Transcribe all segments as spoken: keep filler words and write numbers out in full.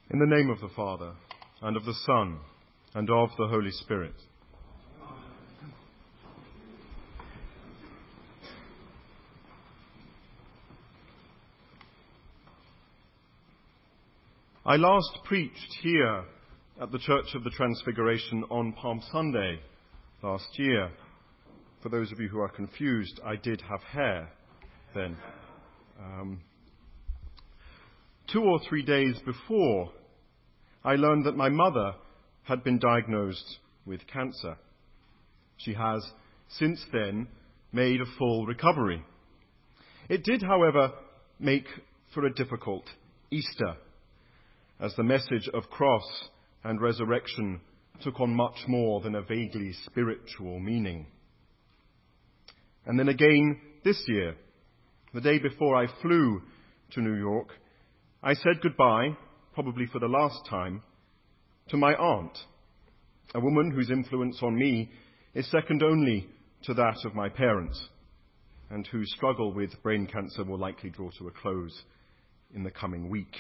In the name of the Father, and of the Son, and of the Holy Spirit. I last preached here at the Church of the Transfiguration on Palm Sunday last year. For those of you who are confused, I did have hair then. Um, two or three days before, I learned that my mother had been diagnosed with cancer. She has, since then, made a full recovery. It did, however, make for a difficult Easter, as the message of cross and resurrection took on much more than a vaguely spiritual meaning. And then again this year, the day before I flew to New York, I said goodbye, probably for the last time, to my aunt, a woman whose influence on me is second only to that of my parents, and whose struggle with brain cancer will likely draw to a close in the coming week.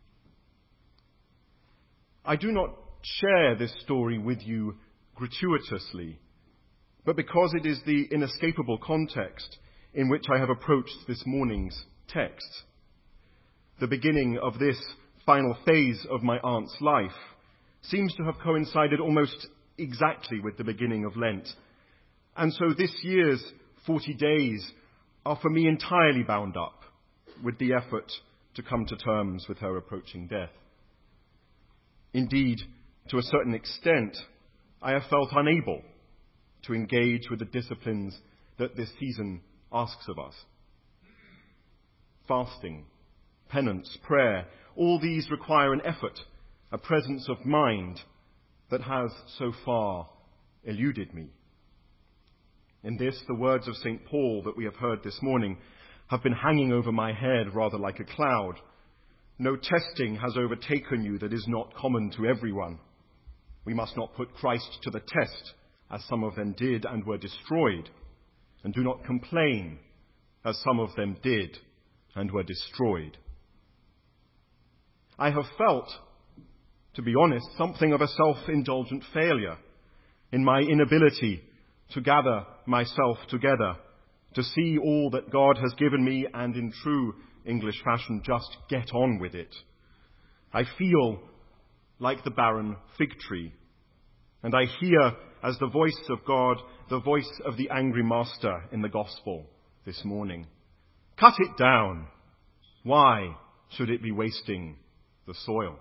I do not share this story with you gratuitously, but because it is the inescapable context in which I have approached this morning's text. The beginning of this final phase of my aunt's life seems to have coincided almost exactly with the beginning of Lent. And so this year's forty days are for me entirely bound up with the effort to come to terms with her approaching death. Indeed, to a certain extent, I have felt unable to engage with the disciplines that this season asks of us. Fasting, penance, prayer, all these require an effort, a presence of mind that has so far eluded me. In this, the words of Saint Paul that we have heard this morning have been hanging over my head rather like a cloud. No testing has overtaken you that is not common to everyone. We must not put Christ to the test, as some of them did and were destroyed, and do not complain, as some of them did and were destroyed. I have felt, to be honest, something of a self-indulgent failure in my inability to gather myself together, to see all that God has given me and in true English fashion just get on with it. I feel like the barren fig tree, and I hear as the voice of God, the voice of the angry master in the gospel this morning. Cut it down. Why should it be wasting the soil?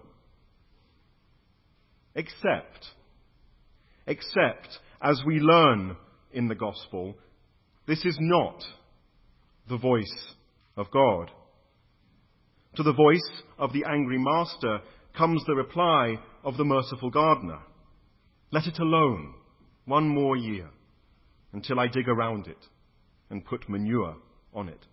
Except, except, as we learn in the gospel, this is not the voice of God. To the voice of the angry master comes the reply of the merciful gardener. Let it alone one more year until I dig around it and put manure on it.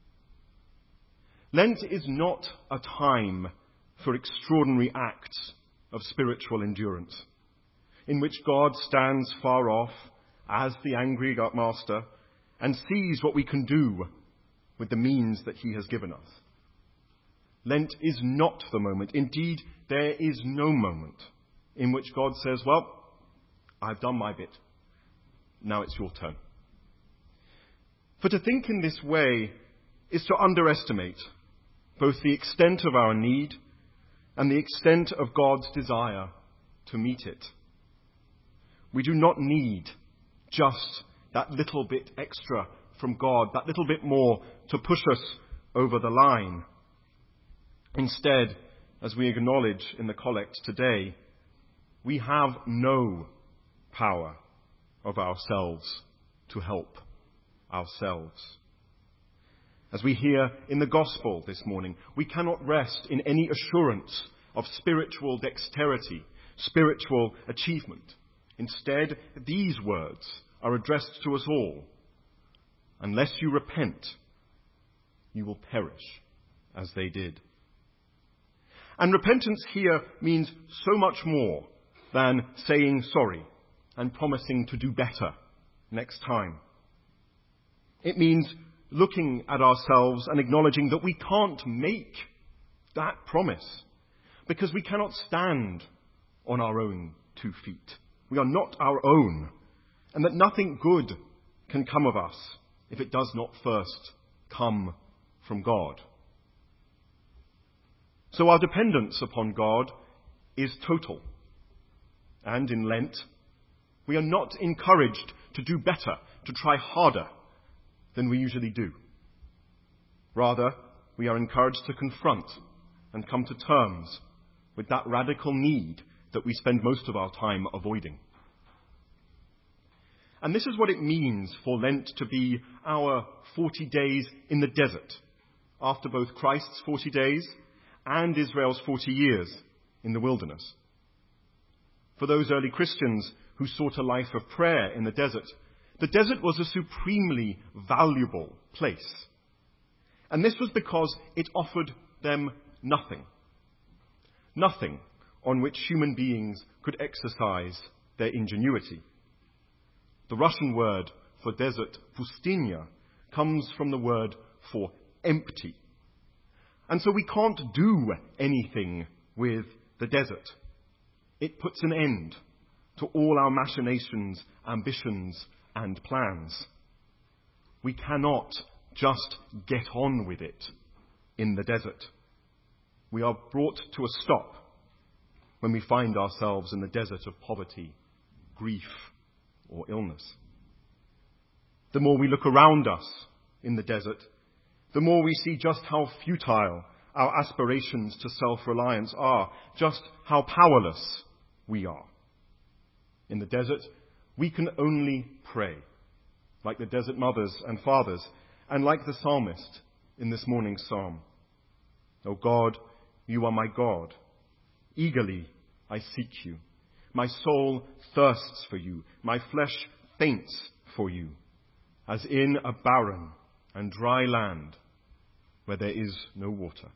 Lent is not a time for extraordinary acts of spiritual endurance, in which God stands far off as the angry master and sees what we can do with the means that he has given us. Lent is not the moment, indeed there is no moment, in which God says, well, I've done my bit, now it's your turn. For to think in this way is to underestimate both the extent of our need and the extent of God's desire to meet it. We do not need just that little bit extra from God, that little bit more to push us over the line. Instead, as we acknowledge in the collect today, we have no power of ourselves to help ourselves. As we hear in the gospel this morning, we cannot rest in any assurance of spiritual dexterity, spiritual achievement. Instead, these words are addressed to us all. Unless you repent, you will perish as they did. And repentance here means so much more than saying sorry and promising to do better next time. It means looking at ourselves and acknowledging that we can't make that promise, because we cannot stand on our own two feet. We are not our own, and that nothing good can come of us if it does not first come from God. So our dependence upon God is total. And in Lent, we are not encouraged to do better, to try harder than we usually do. Rather, we are encouraged to confront and come to terms with that radical need that we spend most of our time avoiding. And this is what it means for Lent to be our forty days in the desert, after both Christ's forty days and Israel's forty years in the wilderness. For those early Christians who sought a life of prayer in the desert, the desert was a supremely valuable place. And this was because it offered them nothing. Nothing on which human beings could exercise their ingenuity. The Russian word for desert, pustynia, comes from the word for empty. And so we can't do anything with the desert. It puts an end to all our machinations, ambitions, and plans. We cannot just get on with it in the desert. We are brought to a stop when we find ourselves in the desert of poverty, grief, or illness. The more we look around us in the desert, the more we see just how futile our aspirations to self-reliance are, just how powerless we are. In the desert, we can only pray, like the desert mothers and fathers, and like the psalmist in this morning's psalm. O God, you are my God. Eagerly I seek you. My soul thirsts for you. My flesh faints for you, as in a barren and dry land where there is no water.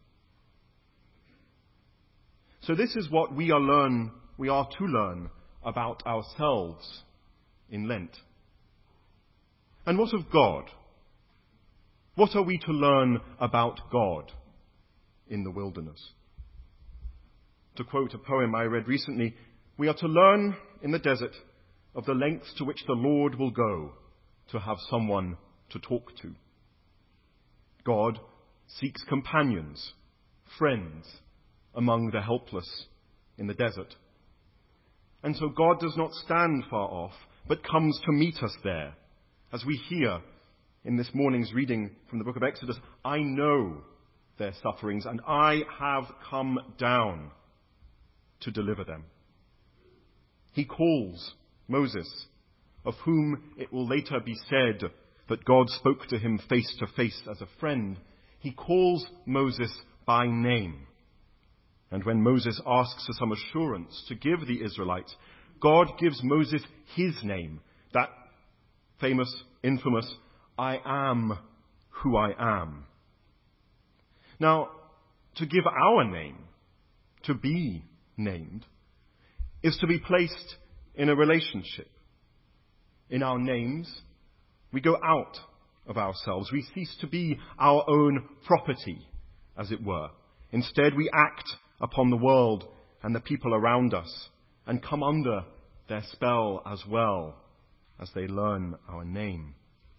So this is what we are learn, we are to learn about ourselves in Lent. And what of God? What are we to learn about God in the wilderness? To quote a poem I read recently, we are to learn in the desert of the lengths to which the Lord will go to have someone to talk to. God seeks companions, friends, among the helpless in the desert. And so God does not stand far off, but comes to meet us there. As we hear in this morning's reading from the book of Exodus, I know their sufferings, and I have come down to deliver them. He calls Moses, of whom it will later be said that God spoke to him face to face as a friend. He calls Moses by name. And when Moses asks for some assurance to give the Israelites, God gives Moses his name, that famous, infamous, I am who I am. Now, to give our name, to be named, is to be placed in a relationship. In our names, we go out of ourselves. We cease to be our own property, as it were. Instead, we act upon the world and the people around us and come under their spell as well as they learn our name.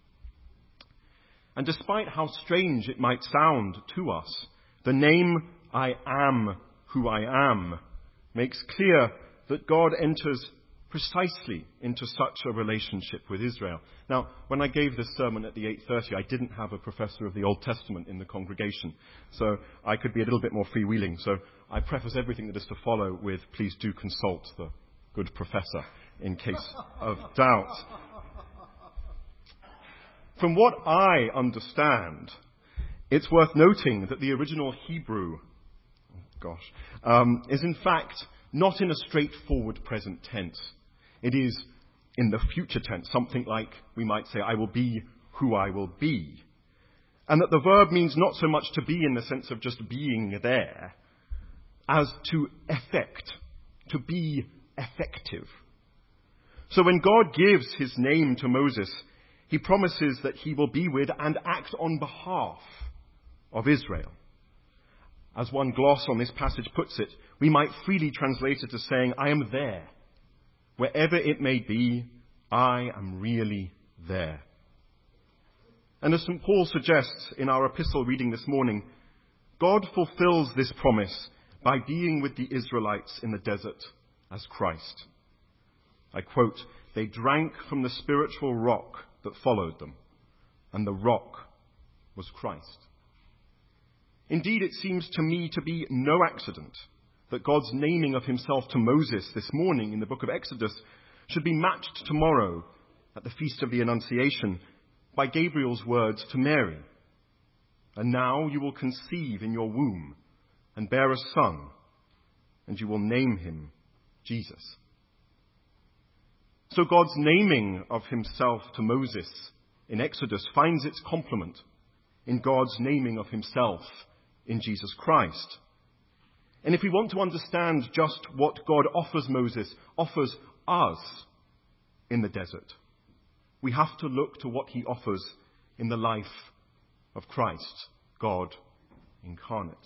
And despite how strange it might sound to us, the name I am who I am makes clear that God enters precisely into such a relationship with Israel. Now, when I gave this sermon at the eight thirty, I didn't have a professor of the Old Testament in the congregation, so I could be a little bit more freewheeling. So I preface everything that is to follow with, please do consult the good professor in case of doubt. From what I understand, it's worth noting that the original Hebrew, oh gosh, um, is in fact not in a straightforward present tense. It is in the future tense, something like we might say, I will be who I will be. And that the verb means not so much to be in the sense of just being there, as to effect, to be effective. So when God gives his name to Moses, he promises that he will be with and act on behalf of Israel. As one gloss on this passage puts it, we might freely translate it as saying, I am there. Wherever it may be, I am really there. And as Saint Paul suggests in our epistle reading this morning, God fulfills this promise by being with the Israelites in the desert as Christ. I quote, they drank from the spiritual rock that followed them, and the rock was Christ. Indeed, it seems to me to be no accident that God's naming of himself to Moses this morning in the book of Exodus should be matched tomorrow at the Feast of the Annunciation by Gabriel's words to Mary. And now you will conceive in your womb and bear a son, and you will name him Jesus. So God's naming of himself to Moses in Exodus finds its complement in God's naming of himself in Jesus Christ. And if we want to understand just what God offers Moses, offers us in the desert, we have to look to what he offers in the life of Christ, God incarnate.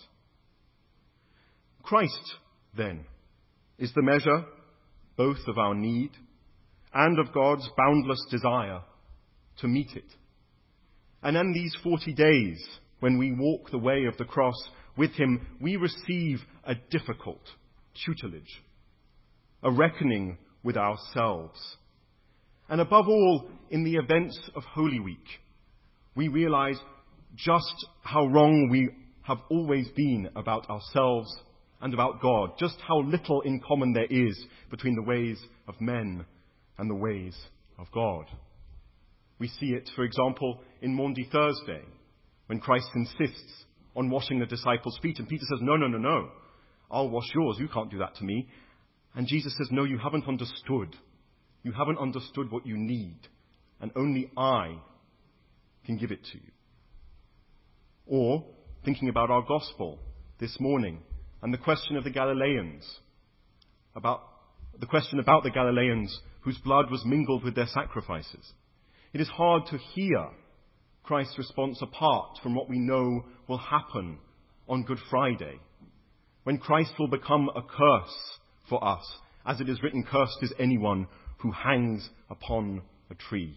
Christ, then, is the measure both of our need and of God's boundless desire to meet it. And in these forty days, when we walk the way of the cross with him, we receive a difficult tutelage, a reckoning with ourselves. And above all, in the events of Holy Week, we realize just how wrong we have always been about ourselves and about God, just how little in common there is between the ways of men and the ways of God. We see it, for example, in Maundy Thursday, when Christ insists on washing the disciples' feet, and Peter says, no, no, no, no, I'll wash yours, you can't do that to me. And Jesus says, no, you haven't understood. You haven't understood what you need, and only I can give it to you. Or, thinking about our gospel this morning, and the question of the Galileans, about the question about the Galileans whose blood was mingled with their sacrifices. It is hard to hear Christ's response apart from what we know will happen on Good Friday, when Christ will become a curse for us, as it is written, cursed is anyone who hangs upon a tree.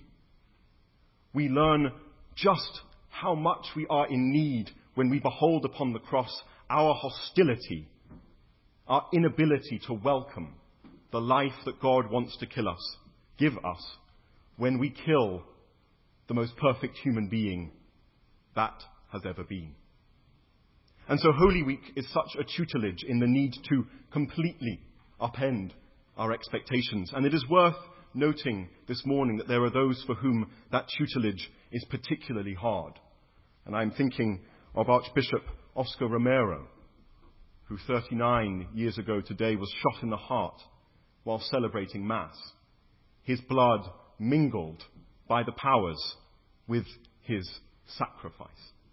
We learn just how much we are in need when we behold upon the cross our hostility, our inability to welcome the life that God wants to kill us, give us, when we kill the most perfect human being that has ever been. And so Holy Week is such a tutelage in the need to completely upend our expectations. And it is worth noting this morning that there are those for whom that tutelage is particularly hard. And I'm thinking of Archbishop Oscar Romero, who thirty-nine years ago today was shot in the heart while celebrating Mass. His blood mingled by the powers with his sacrifice.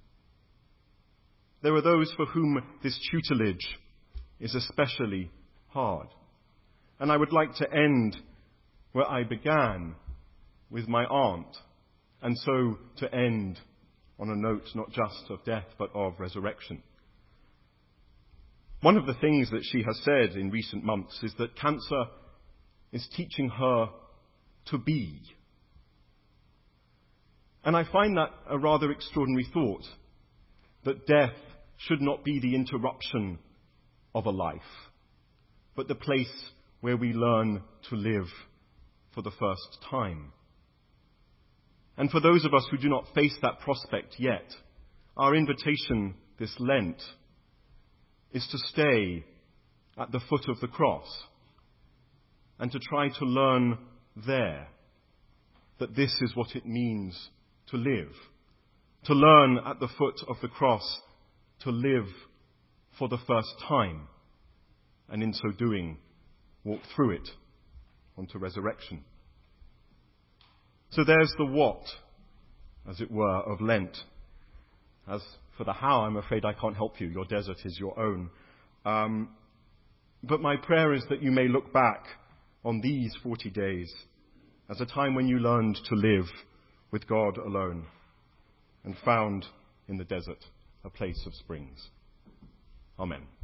There are those for whom this tutelage is especially hard. And I would like to end where I began, with my aunt, and so to end on a note not just of death but of resurrection. One of the things that she has said in recent months is that cancer is teaching her to be. And I find that a rather extraordinary thought, that death should not be the interruption of a life, but the place where we learn to live for the first time. And for those of us who do not face that prospect yet, our invitation this Lent is to stay at the foot of the cross and to try to learn there that this is what it means to live. To learn at the foot of the cross to live for the first time, and in so doing, walk through it onto resurrection. So there's the what, as it were, of Lent. As for the how, I'm afraid I can't help you. Your desert is your own. Um, but my prayer is that you may look back on these forty days as a time when you learned to live with God alone and found in the desert a place of springs. Amen.